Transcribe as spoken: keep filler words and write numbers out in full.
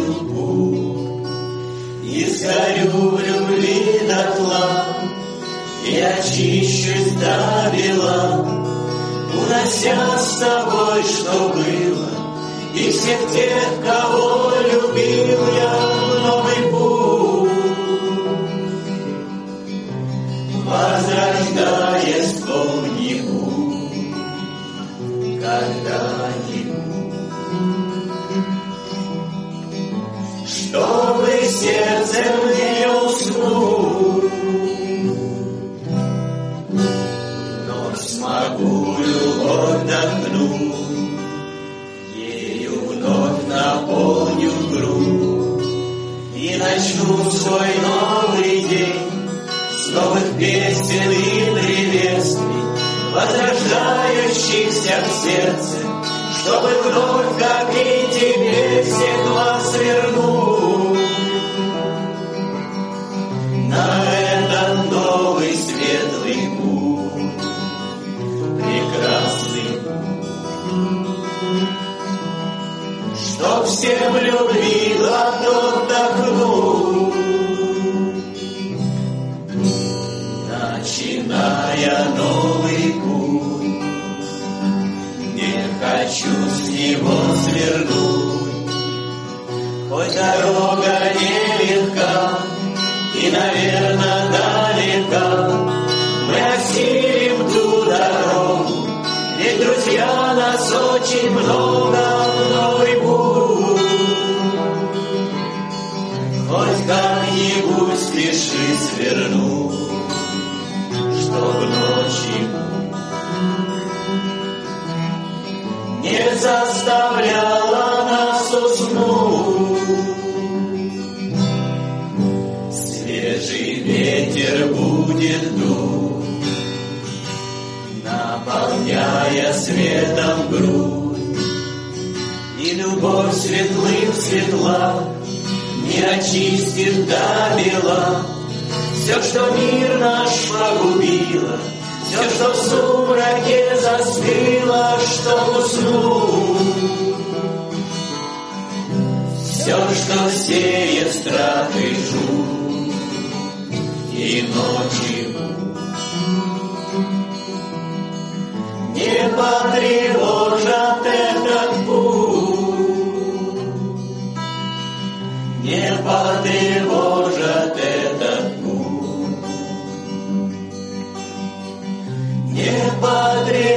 путь, и сгорю в любви дотла, и очищусь до бела, унося с собой, что было, и всех тех, кого любил я в новый путь, возрождая вспомню когда-нибудь, чтобы сердцем не уснуть, но смогу отдохнуть, ею вновь наполню грудь и начну свой новый день с новых песен и приветствий, возрождающихся в сердце, чтобы вновь, как и теперь, всех вас вернуть на этот новый светлый путь, прекрасный путь, чтоб всем любви глоток вдохнуть, начиная новый путь. Не хочу с него свернуть, хоть дорога нелегка и, наверное, далека, мы осилим ту дорогу, ведь друзья нас очень много в новый путь. Хоть как-нибудь спеши свернуть, чтоб ночью не заставляла нас уснуть. Свежий ветер будет дуть, наполняя светом грудь, и любовь светлым светла не очистит до бела все, что мир наш погубило, все, что в сумраке застыло, чтоб уснуть, все, что сеет страх и жуть, и ночью не потревожат этот путь, не потревожат этот путь, не потревожат.